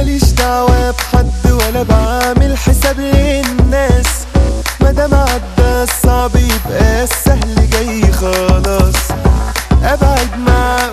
ماليش دعوة بحد ولا بعمل حساب للناس، مادام عدى الصعب يبقى السهل جاي خلاص. ابعد مع